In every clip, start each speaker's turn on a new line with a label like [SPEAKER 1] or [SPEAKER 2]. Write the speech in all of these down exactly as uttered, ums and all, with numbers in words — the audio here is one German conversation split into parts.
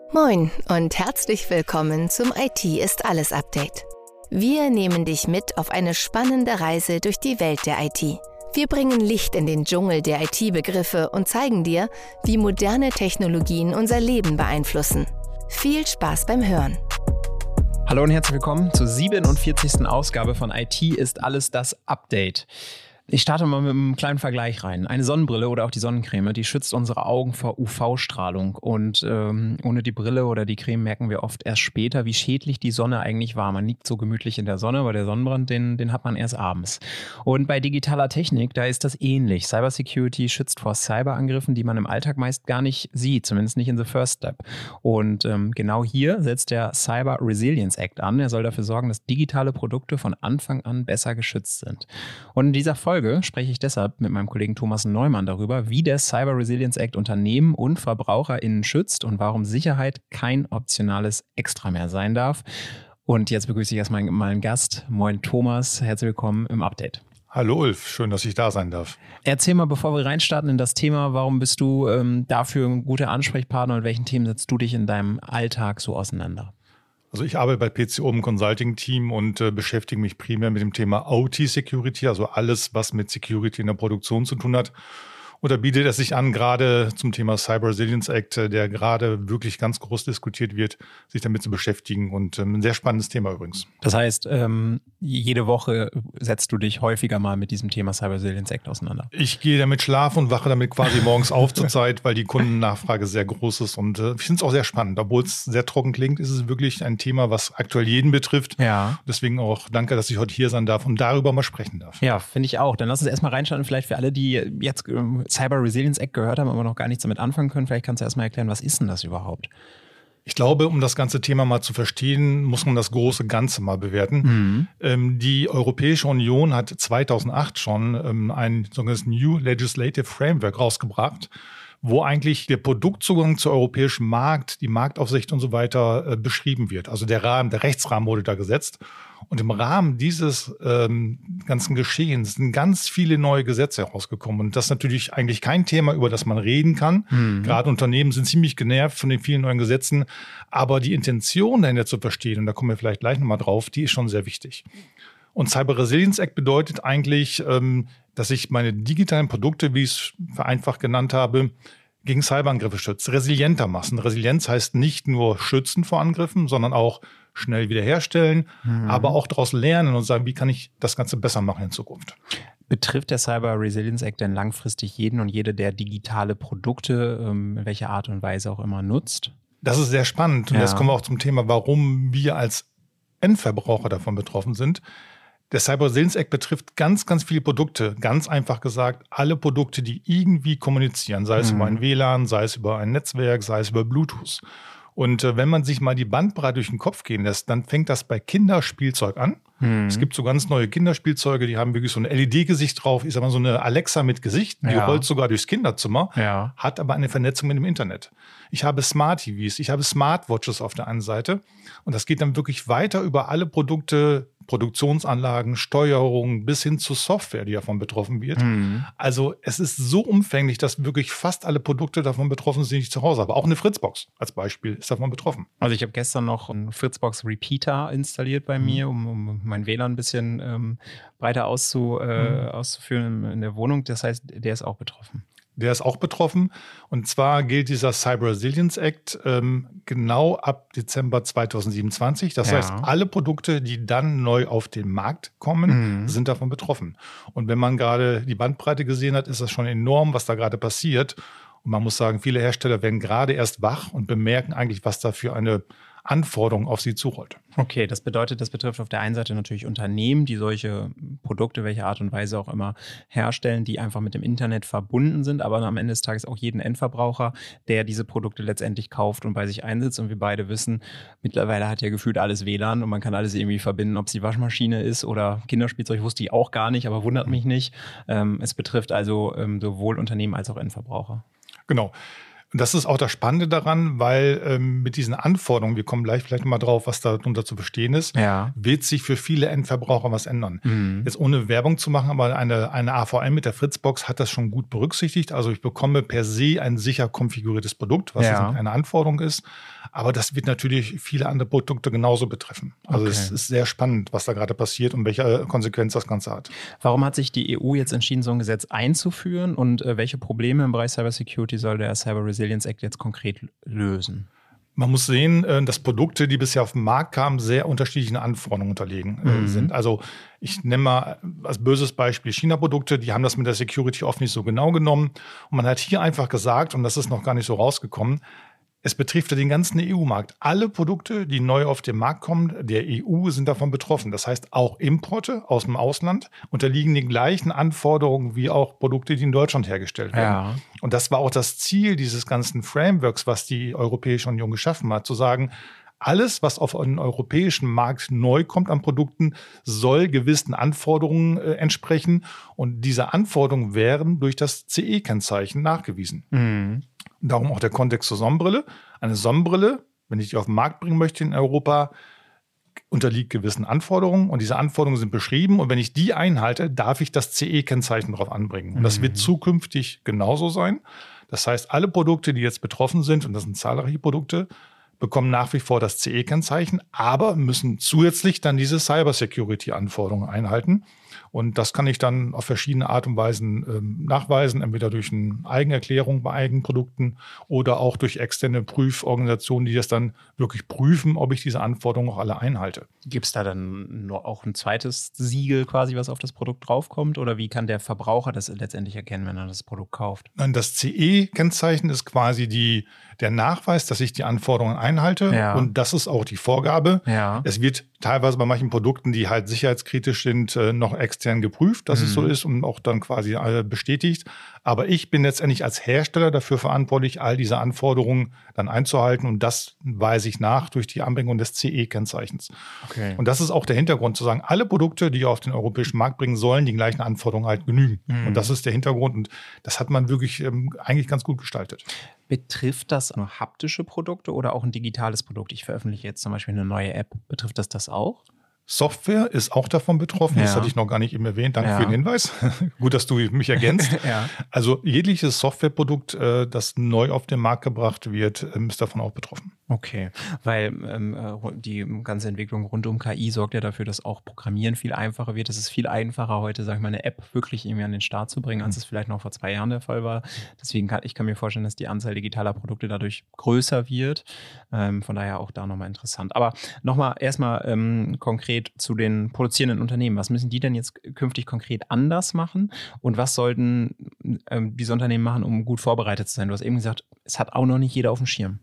[SPEAKER 1] Moin und herzlich willkommen zum I T ist alles Update. Wir nehmen dich mit auf eine spannende Reise durch die Welt der I T. Wir bringen Licht in den Dschungel der I T-Begriffe und zeigen dir, wie moderne Technologien unser Leben beeinflussen. Viel Spaß beim Hören.
[SPEAKER 2] Hallo und herzlich willkommen zur siebenundvierzigsten Ausgabe von I T ist alles das Update. Ich starte mal mit einem kleinen Vergleich rein. Eine Sonnenbrille oder auch die Sonnencreme, die schützt unsere Augen vor U V-Strahlung. Und ähm, ohne die Brille oder die Creme merken wir oft erst später, wie schädlich die Sonne eigentlich war. Man liegt so gemütlich in der Sonne, aber der Sonnenbrand, den, den hat man erst abends. Und bei digitaler Technik, da ist das ähnlich. Cybersecurity schützt vor Cyberangriffen, die man im Alltag meist gar nicht sieht, zumindest nicht in the first step. Und ähm, genau hier setzt der Cyber Resilience Act an. Er soll dafür sorgen, dass digitale Produkte von Anfang an besser geschützt sind. Und in dieser Folge spreche ich deshalb mit meinem Kollegen Thomas Neumann darüber, wie der Cyber Resilience Act Unternehmen und VerbraucherInnen schützt und warum Sicherheit kein optionales Extra mehr sein darf. Und jetzt begrüße ich erstmal meinen Gast. Moin Thomas, herzlich willkommen im Update.
[SPEAKER 3] Hallo Ulf, schön, dass ich da sein darf.
[SPEAKER 2] Erzähl mal, bevor wir reinstarten in das Thema, warum bist du ähm, dafür ein guter Ansprechpartner und welchen Themen setzt du dich in deinem Alltag so auseinander?
[SPEAKER 3] Also ich arbeite bei P C O im Consulting-Team und äh, beschäftige mich primär mit dem Thema O T-Security, also alles, was mit Security in der Produktion zu tun hat. Und da bietet es sich an, gerade zum Thema Cyber Resilience Act, der gerade wirklich ganz groß diskutiert wird, sich damit zu beschäftigen. Und ähm, ein sehr spannendes Thema übrigens.
[SPEAKER 2] Das heißt, ähm, jede Woche setzt du dich häufiger mal mit diesem Thema Cyber Resilience Act auseinander?
[SPEAKER 3] Ich gehe damit schlafen und wache damit quasi morgens auf zurzeit, weil die Kundennachfrage sehr groß ist. Und äh, ich finde es auch sehr spannend. Obwohl es sehr trocken klingt, ist es wirklich ein Thema, was aktuell jeden betrifft.
[SPEAKER 2] Ja.
[SPEAKER 3] Deswegen auch danke, dass ich heute hier sein darf und darüber mal sprechen darf.
[SPEAKER 2] Ja, finde ich auch. Dann lass uns erstmal reinschauen, vielleicht für alle, die jetzt ähm, Cyber Resilience Act gehört haben, aber noch gar nichts damit anfangen können. Vielleicht kannst du erstmal erklären, was ist denn das überhaupt?
[SPEAKER 3] Ich glaube, um das ganze Thema mal zu verstehen, muss man das große Ganze mal bewerten. Mhm. Ähm, die Europäische Union hat zweitausendacht schon ähm, ein sogenanntes New Legislative Framework rausgebracht, wo eigentlich der Produktzugang zu europäischem Markt, die Marktaufsicht und so weiter äh, beschrieben wird. Also der Rahmen, der Rechtsrahmen wurde da gesetzt. Und im Rahmen dieses ähm, ganzen Geschehens sind ganz viele neue Gesetze herausgekommen. Und das ist natürlich eigentlich kein Thema, über das man reden kann. Mhm. Gerade Unternehmen sind ziemlich genervt von den vielen neuen Gesetzen. Aber die Intention dahinter zu verstehen, und da kommen wir vielleicht gleich nochmal drauf, die ist schon sehr wichtig. Und Cyber Resilience Act bedeutet eigentlich, ähm, dass ich meine digitalen Produkte, wie ich es vereinfacht genannt habe, gegen Cyberangriffe schütze, resilienter machen. Resilienz heißt nicht nur schützen vor Angriffen, sondern auch schnell wiederherstellen, mhm. aber auch daraus lernen und sagen, wie kann ich das Ganze besser machen in Zukunft.
[SPEAKER 2] Betrifft der Cyber Resilience Act denn langfristig jeden und jede, der digitale Produkte, ähm, in welcher Art und Weise auch immer nutzt?
[SPEAKER 3] Das ist sehr spannend. Und
[SPEAKER 2] ja.
[SPEAKER 3] jetzt kommen wir auch zum Thema, warum wir als Endverbraucher davon betroffen sind. Der Cyber Resilience Act betrifft ganz, ganz viele Produkte. Ganz einfach gesagt, alle Produkte, die irgendwie kommunizieren, sei es mhm. über ein W L A N, sei es über ein Netzwerk, sei es über Bluetooth. Und äh, wenn man sich mal die Bandbreite durch den Kopf gehen lässt, dann fängt das bei Kinderspielzeug an. Mhm. Es gibt so ganz neue Kinderspielzeuge, die haben wirklich so ein L E D-Gesicht drauf. Ich sag mal so eine Alexa mit Gesicht, die
[SPEAKER 2] ja.
[SPEAKER 3] rollt sogar durchs Kinderzimmer,
[SPEAKER 2] ja.
[SPEAKER 3] hat aber eine Vernetzung mit dem Internet. Ich habe Smart-T Vs, ich habe Smartwatches auf der einen Seite. Und das geht dann wirklich weiter über alle Produkte, Produktionsanlagen, Steuerung bis hin zu Software, die davon betroffen wird. Mhm. Also es ist so umfänglich, dass wirklich fast alle Produkte davon betroffen sind, die ich zu Hause habe. Auch eine Fritzbox als Beispiel ist davon betroffen.
[SPEAKER 2] Also ich habe gestern noch einen Fritzbox Repeater installiert bei mhm. mir, um, um mein W L A N ein bisschen ähm, breiter auszu, äh, mhm. auszuführen in der Wohnung. Das heißt, der ist auch betroffen.
[SPEAKER 3] Der ist auch betroffen. Und zwar gilt dieser Cyber Resilience Act ähm, genau ab Dezember zweitausendsiebenundzwanzig. Das ja. heißt, alle Produkte, die dann neu auf den Markt kommen, mhm. sind davon betroffen. Und wenn man gerade die Bandbreite gesehen hat, ist das schon enorm, was da gerade passiert. Und man muss sagen, viele Hersteller werden gerade erst wach und bemerken eigentlich, was da für eine Anforderung auf sie zurollt.
[SPEAKER 2] Okay, das bedeutet, das betrifft auf der einen Seite natürlich Unternehmen, die solche Produkte, welche Art und Weise auch immer herstellen, die einfach mit dem Internet verbunden sind, aber am Ende des Tages auch jeden Endverbraucher, der diese Produkte letztendlich kauft und bei sich einsetzt. Und wir beide wissen, mittlerweile hat ja gefühlt alles W L A N und man kann alles irgendwie verbinden, ob es die Waschmaschine ist oder Kinderspielzeug, wusste ich auch gar nicht, aber wundert mich nicht. Ähm, es betrifft also ähm, sowohl Unternehmen als auch Endverbraucher.
[SPEAKER 3] Genau. Und das ist auch das Spannende daran, weil ähm, mit diesen Anforderungen, wir kommen gleich vielleicht mal drauf, was darunter zu verstehen ist,
[SPEAKER 2] ja.
[SPEAKER 3] wird sich für viele Endverbraucher was ändern.
[SPEAKER 2] Mhm.
[SPEAKER 3] Jetzt ohne Werbung zu machen, aber eine, eine A V M mit der Fritzbox hat das schon gut berücksichtigt. Also ich bekomme per se ein sicher konfiguriertes Produkt, was
[SPEAKER 2] ja.
[SPEAKER 3] eine Anforderung ist. Aber das wird natürlich viele andere Produkte genauso betreffen. Also okay. es ist sehr spannend, was da gerade passiert und welche Konsequenz das Ganze hat.
[SPEAKER 2] Warum hat sich die E U jetzt entschieden, so ein Gesetz einzuführen und äh, welche Probleme im Bereich Cybersecurity soll der Cyber Resilience Act jetzt konkret lösen?
[SPEAKER 3] Man muss sehen, dass Produkte, die bisher auf den Markt kamen, sehr unterschiedlichen Anforderungen unterlegen mhm. sind. Also ich nenne mal als böses Beispiel China-Produkte, die haben das mit der Security oft nicht so genau genommen. Und man hat hier einfach gesagt, und das ist noch gar nicht so rausgekommen, es betrifft ja den ganzen E U-Markt. Alle Produkte, die neu auf den Markt kommen, der E U, sind davon betroffen. Das heißt, auch Importe aus dem Ausland unterliegen den gleichen Anforderungen wie auch Produkte, die in Deutschland hergestellt werden.
[SPEAKER 2] Ja.
[SPEAKER 3] Und das war auch das Ziel dieses ganzen Frameworks, was die Europäische Union geschaffen hat, zu sagen, alles, was auf einen europäischen Markt neu kommt an Produkten, soll gewissen Anforderungen äh, entsprechen. Und diese Anforderungen werden durch das C E-Kennzeichen nachgewiesen.
[SPEAKER 2] Mhm.
[SPEAKER 3] Darum auch der Kontext zur Sonnenbrille. Eine Sonnenbrille, wenn ich die auf den Markt bringen möchte in Europa, unterliegt gewissen Anforderungen. Und diese Anforderungen sind beschrieben. Und wenn ich die einhalte, darf ich das C E-Kennzeichen darauf anbringen. Und das wird zukünftig genauso sein. Das heißt, alle Produkte, die jetzt betroffen sind, und das sind zahlreiche Produkte, bekommen nach wie vor das C E-Kennzeichen, aber müssen zusätzlich dann diese Cybersecurity-Anforderungen einhalten. Und das kann ich dann auf verschiedene Art und Weisen ähm, nachweisen, entweder durch eine Eigenerklärung bei eigenen Produkten oder auch durch externe Prüforganisationen, die das dann wirklich prüfen, ob ich diese Anforderungen auch alle einhalte.
[SPEAKER 2] Gibt es da dann noch auch ein zweites Siegel quasi, was auf das Produkt draufkommt? Oder wie kann der Verbraucher das letztendlich erkennen, wenn er das Produkt kauft?
[SPEAKER 3] Nein, das C E-Kennzeichen ist quasi die, der Nachweis, dass ich die Anforderungen einhalte.
[SPEAKER 2] Ja.
[SPEAKER 3] Und das ist auch die Vorgabe.
[SPEAKER 2] Ja.
[SPEAKER 3] Es wird teilweise bei manchen Produkten, die halt sicherheitskritisch sind, noch extern geprüft, dass mhm. es so ist und auch dann quasi bestätigt. Aber ich bin letztendlich als Hersteller dafür verantwortlich, all diese Anforderungen dann einzuhalten. Und das weise ich nach durch die Anbringung des C E-Kennzeichens.
[SPEAKER 2] Okay.
[SPEAKER 3] Und das ist auch der Hintergrund, zu sagen, alle Produkte, die wir auf den europäischen Markt bringen, sollen die gleichen Anforderungen halt genügen. Mhm. Und das ist der Hintergrund. Und das hat man wirklich ähm, eigentlich ganz gut gestaltet.
[SPEAKER 2] Betrifft das nur haptische Produkte oder auch ein digitales Produkt? Ich veröffentliche jetzt zum Beispiel eine neue App. Betrifft das das auch?
[SPEAKER 3] Software ist auch davon betroffen. Ja. Das hatte ich noch gar nicht eben erwähnt. Danke ja. für den Hinweis. Gut, dass du mich ergänzt.
[SPEAKER 2] ja.
[SPEAKER 3] Also jegliches Softwareprodukt, äh, das neu auf den Markt gebracht wird, ähm, ist davon auch betroffen.
[SPEAKER 2] Okay, weil ähm, die ganze Entwicklung rund um K I sorgt ja dafür, dass auch Programmieren viel einfacher wird. Es ist viel einfacher heute, sag ich mal, eine App wirklich irgendwie an den Start zu bringen, als es vielleicht noch vor zwei Jahren der Fall war. Deswegen kann ich kann mir vorstellen, dass die Anzahl digitaler Produkte dadurch größer wird. Ähm, von daher auch da nochmal interessant. Aber nochmal erstmal ähm, konkret zu den produzierenden Unternehmen. Was müssen die denn jetzt künftig konkret anders machen? Und was sollten ähm, diese Unternehmen machen, um gut vorbereitet zu sein? Du hast eben gesagt, es hat auch noch nicht jeder auf dem Schirm.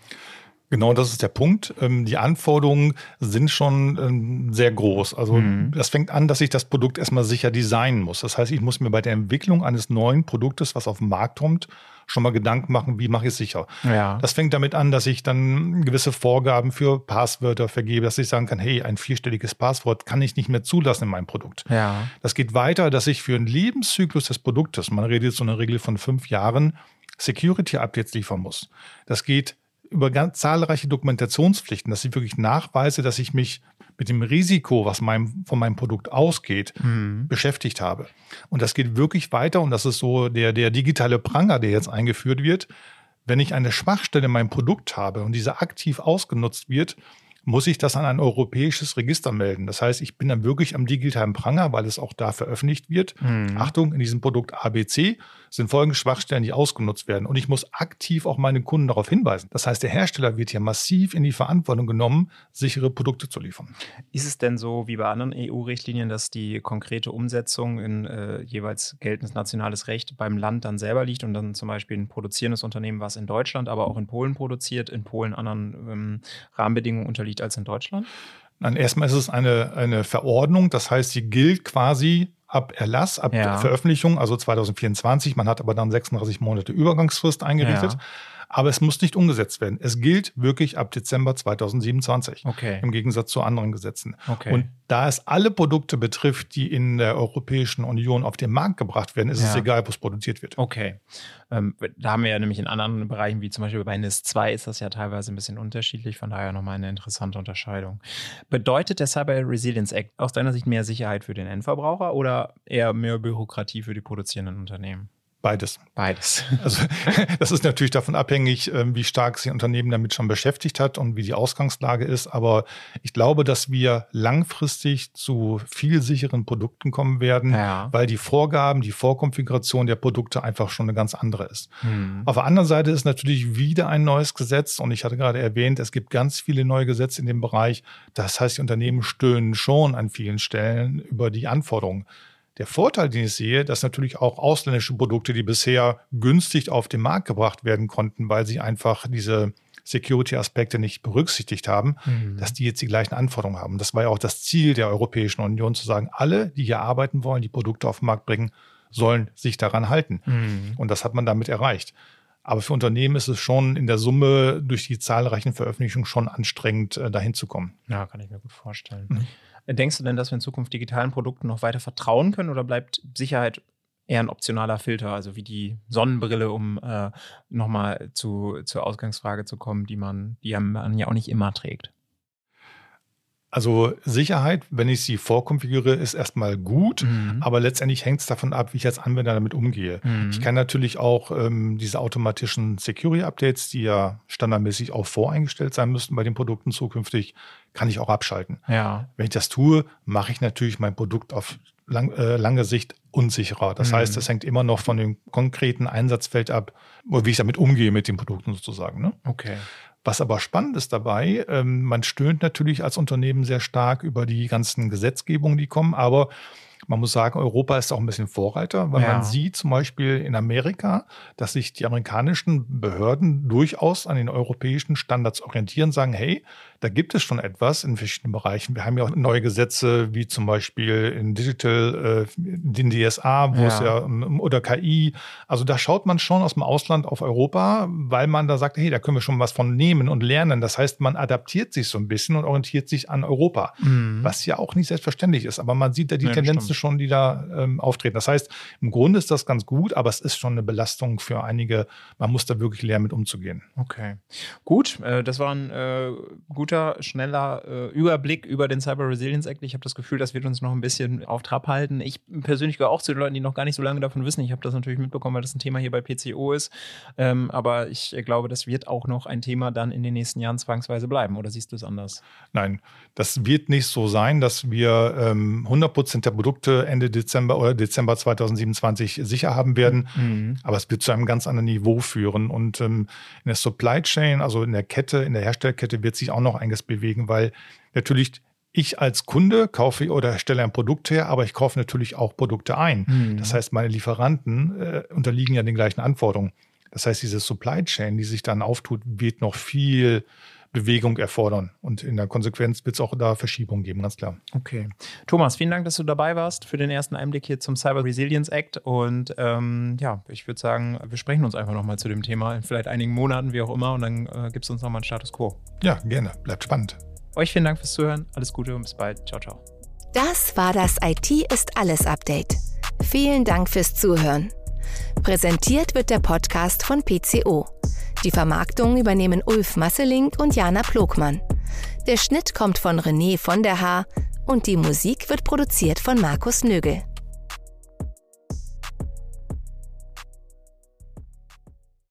[SPEAKER 3] Genau, das ist der Punkt. Die Anforderungen sind schon sehr groß. Also mhm. das fängt an, dass ich das Produkt erstmal sicher designen muss. Das heißt, ich muss mir bei der Entwicklung eines neuen Produktes, was auf den Markt kommt, schon mal Gedanken machen, wie mache ich es sicher.
[SPEAKER 2] Ja.
[SPEAKER 3] Das fängt damit an, dass ich dann gewisse Vorgaben für Passwörter vergebe, dass ich sagen kann, hey, ein vierstelliges Passwort kann ich nicht mehr zulassen in meinem Produkt.
[SPEAKER 2] Ja.
[SPEAKER 3] Das geht weiter, dass ich für einen Lebenszyklus des Produktes, man redet jetzt so eine Regel von fünf Jahren, Security-Updates liefern muss. Das geht über ganz zahlreiche Dokumentationspflichten, dass ich wirklich nachweise, dass ich mich mit dem Risiko, was mein, von meinem Produkt ausgeht, mhm. beschäftigt habe. Und das geht wirklich weiter und das ist so der, der digitale Pranger, der jetzt eingeführt wird. Wenn ich eine Schwachstelle in meinem Produkt habe und diese aktiv ausgenutzt wird, muss ich das an ein europäisches Register melden. Das heißt, ich bin dann wirklich am digitalen Pranger, weil es auch da veröffentlicht wird. Mhm. Achtung, in diesem Produkt A B C sind folgende Schwachstellen, die ausgenutzt werden. Und ich muss aktiv auch meine Kunden darauf hinweisen. Das heißt, der Hersteller wird hier massiv in die Verantwortung genommen, sichere Produkte zu liefern.
[SPEAKER 2] Ist es denn so wie bei anderen E U-Richtlinien, dass die konkrete Umsetzung in äh, jeweils geltendes nationales Recht beim Land dann selber liegt und dann zum Beispiel ein produzierendes Unternehmen, was in Deutschland, aber auch in Polen produziert, in Polen anderen ähm, Rahmenbedingungen unterliegt als in Deutschland?
[SPEAKER 3] Nein, erstmal ist es eine, eine Verordnung, das heißt, sie gilt quasi ab Erlass, ab
[SPEAKER 2] ja.
[SPEAKER 3] Veröffentlichung, also zwanzig vierundzwanzig. Man hat aber dann sechsunddreißig Monate Übergangsfrist eingerichtet.
[SPEAKER 2] Ja.
[SPEAKER 3] Aber es muss nicht umgesetzt werden. Es gilt wirklich ab Dezember zweitausendsiebenundzwanzig.
[SPEAKER 2] Okay.
[SPEAKER 3] Im Gegensatz zu anderen Gesetzen.
[SPEAKER 2] Okay.
[SPEAKER 3] Und da es alle Produkte betrifft, die in der Europäischen Union auf den Markt gebracht werden, ist ja. es egal, wo es produziert wird.
[SPEAKER 2] Okay. Ähm, da haben wir ja nämlich in anderen Bereichen, wie zum Beispiel bei N I S zwei, ist das ja teilweise ein bisschen unterschiedlich. Von daher nochmal eine interessante Unterscheidung. Bedeutet der Cyber Resilience Act aus deiner Sicht mehr Sicherheit für den Endverbraucher oder eher mehr Bürokratie für die produzierenden Unternehmen?
[SPEAKER 3] Beides.
[SPEAKER 2] Beides.
[SPEAKER 3] Also das ist natürlich davon abhängig, wie stark sich ein Unternehmen damit schon beschäftigt hat und wie die Ausgangslage ist. Aber ich glaube, dass wir langfristig zu viel sicheren Produkten kommen werden, ja. weil die Vorgaben, die Vorkonfiguration der Produkte einfach schon eine ganz andere ist. Hm. Auf der anderen Seite ist natürlich wieder ein neues Gesetz. Und ich hatte gerade erwähnt, es gibt ganz viele neue Gesetze in dem Bereich. Das heißt, die Unternehmen stöhnen schon an vielen Stellen über die Anforderungen. Der Vorteil, den ich sehe, dass natürlich auch ausländische Produkte, die bisher günstig auf den Markt gebracht werden konnten, weil sie einfach diese Security-Aspekte nicht berücksichtigt haben, mhm. dass die jetzt die gleichen Anforderungen haben. Das war ja auch das Ziel der Europäischen Union, zu sagen, alle, die hier arbeiten wollen, die Produkte auf den Markt bringen, sollen sich daran halten. Mhm. Und das hat man damit erreicht. Aber für Unternehmen ist es schon in der Summe durch die zahlreichen Veröffentlichungen schon anstrengend, dahin zu kommen.
[SPEAKER 2] Ja, kann ich mir gut vorstellen. Mhm. Denkst du denn, dass wir in Zukunft digitalen Produkten noch weiter vertrauen können oder bleibt Sicherheit eher ein optionaler Filter, also wie die Sonnenbrille, um äh, nochmal zu, zur Ausgangsfrage zu kommen, die man, die man ja auch nicht immer trägt?
[SPEAKER 3] Also Sicherheit, wenn ich sie vorkonfiguriere, ist erstmal gut, mhm. aber letztendlich hängt es davon ab, wie ich als Anwender damit umgehe. Mhm. Ich kann natürlich auch ähm, diese automatischen Security-Updates, die ja standardmäßig auch voreingestellt sein müssten bei den Produkten zukünftig, kann ich auch abschalten. Ja. Wenn ich das tue, mache ich natürlich mein Produkt auf lang, äh, lange Sicht unsicherer. Das mhm. heißt, das hängt immer noch von dem konkreten Einsatzfeld ab, wie ich damit umgehe mit den Produkten sozusagen. Ne?
[SPEAKER 2] Okay.
[SPEAKER 3] Was aber spannend ist dabei, ähm, man stöhnt natürlich als Unternehmen sehr stark über die ganzen Gesetzgebungen, die kommen, aber man muss sagen, Europa ist auch ein bisschen Vorreiter, weil ja. man sieht zum Beispiel in Amerika, dass sich die amerikanischen Behörden durchaus an den europäischen Standards orientieren, sagen, hey, da gibt es schon etwas in verschiedenen Bereichen. Wir haben ja auch neue Gesetze, wie zum Beispiel in Digital, äh, den D S A, wo ja. es ja, oder K I. Also da schaut man schon aus dem Ausland auf Europa, weil man da sagt, hey, da können wir schon was von nehmen und lernen. Das heißt, man adaptiert sich so ein bisschen und orientiert sich an Europa, mhm. was ja auch nicht selbstverständlich ist. Aber man sieht da die ja, Tendenzen schon, die da ähm, auftreten. Das heißt, im Grunde ist das ganz gut, aber es ist schon eine Belastung für einige. Man muss da wirklich lernen, mit umzugehen.
[SPEAKER 2] Okay, gut. Äh, das war ein äh, guter, schneller äh, Überblick über den Cyber Resilience Act. Ich habe das Gefühl, das wird uns noch ein bisschen auf Trab halten. Ich persönlich gehöre auch zu den Leuten, die noch gar nicht so lange davon wissen. Ich habe das natürlich mitbekommen, weil das ein Thema hier bei P C O ist. Ähm, aber ich glaube, das wird auch noch ein Thema dann in den nächsten Jahren zwangsweise bleiben. Oder siehst du es anders?
[SPEAKER 3] Nein, das wird nicht so sein, dass wir ähm, hundert Prozent der Produkte Ende Dezember oder Dezember zweitausendsiebenundzwanzig sicher haben werden. Mhm. Aber es wird zu einem ganz anderen Niveau führen. Und ähm, in der Supply Chain, also in der Kette, in der Herstellerkette wird sich auch noch einiges bewegen, weil natürlich ich als Kunde kaufe oder stelle ein Produkt her, aber ich kaufe natürlich auch Produkte ein. Mhm. Das heißt, meine Lieferanten äh, unterliegen ja den gleichen Anforderungen. Das heißt, diese Supply Chain, die sich dann auftut, wird noch viel Bewegung erfordern. Und in der Konsequenz wird es auch da Verschiebungen geben, ganz klar.
[SPEAKER 2] Okay. Thomas, vielen Dank, dass du dabei warst für den ersten Einblick hier zum Cyber Resilience Act. Und ähm, ja, ich würde sagen, wir sprechen uns einfach nochmal zu dem Thema in vielleicht einigen Monaten, wie auch immer. Und dann äh, gibt es uns nochmal einen Status Quo.
[SPEAKER 3] Ja, gerne. Bleibt spannend.
[SPEAKER 2] Euch vielen Dank fürs Zuhören. Alles Gute und bis bald. Ciao, ciao.
[SPEAKER 1] Das war das I T ist alles Update. Vielen Dank fürs Zuhören. Präsentiert wird der Podcast von P C O. Die Vermarktung übernehmen Ulf Masseling und Jana Plogmann. Der Schnitt kommt von René von der Haar und die Musik wird produziert von Markus Nögel.